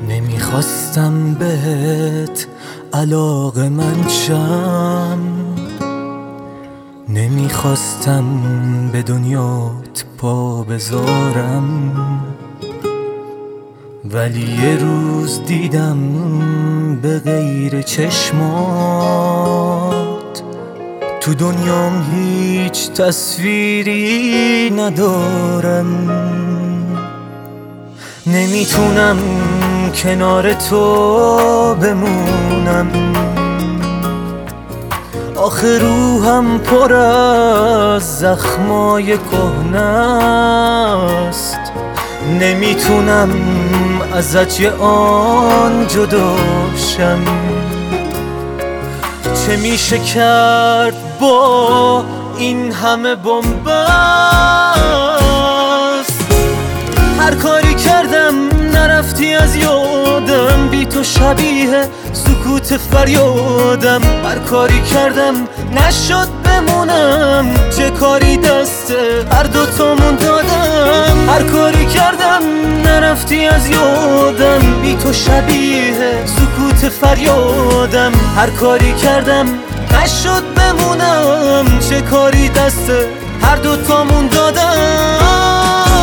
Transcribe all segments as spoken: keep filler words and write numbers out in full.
نمیخواستم بهت علاقه من شم، نمیخواستم به دنیات پا بذارم، ولی یه روز دیدم به غیر چشمات تو دنیام هیچ تصویری ندارم. نمیتونم کنار تو بمونم، آخه روحم پر از زخمای کهنه است. نمیتونم ازت یه آن جدا شم. چه میشه کرد با این همه بنبست؟ هر کاری کردم نرفتی از یادم، بی تو شبیه سکوت فریادم. هر کاری کردم نشد بمونم، چه کاری دست هر دوتامون دادم. هر کاری کردم نرفتی از یادم، بی تو شبیه سکوت فریادم. هر کاری کردم نشد بمونم، چه کاری دست هر دوتامون دادم.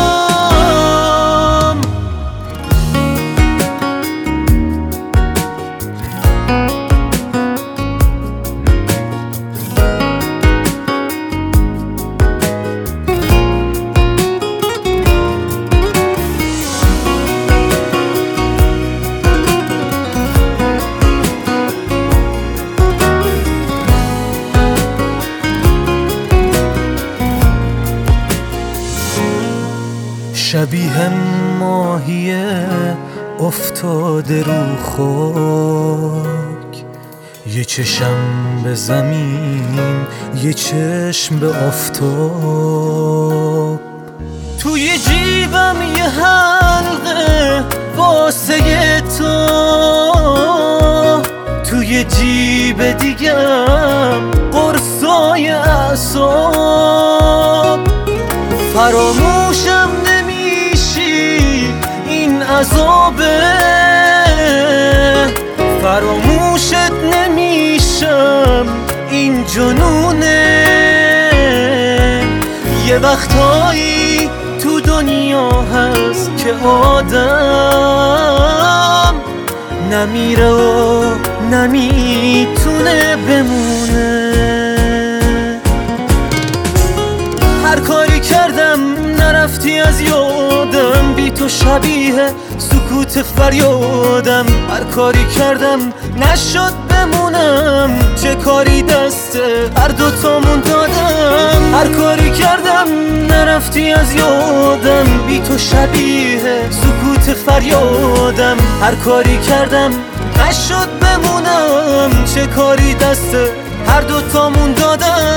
شبیه ماهی افتاده رو خاک، یه چشم به زمین یه چشم به آفتاب. توی جیبم یه حلقه واسه تو، توی جیب دیگم قرصای اعصاب. فراموشم عذابه، فراموشت نمیشم این جنونه. یه وقتایی تو دنیا هست که آدم نمیره و نمیتونه بمونه. هر کاری کردم نرفتی از یادم، بی تو شبیه سکوت فریادم. هر کاری کردم نشد بمونم، چه کاری دست هر دوتامون دادم. هر کاری کردم نرفتی از یادم، بی تو شبیه سکوت فریادم. هر کاری کردم نشد بمونم، چه کاری دست هر دوتامون دادم.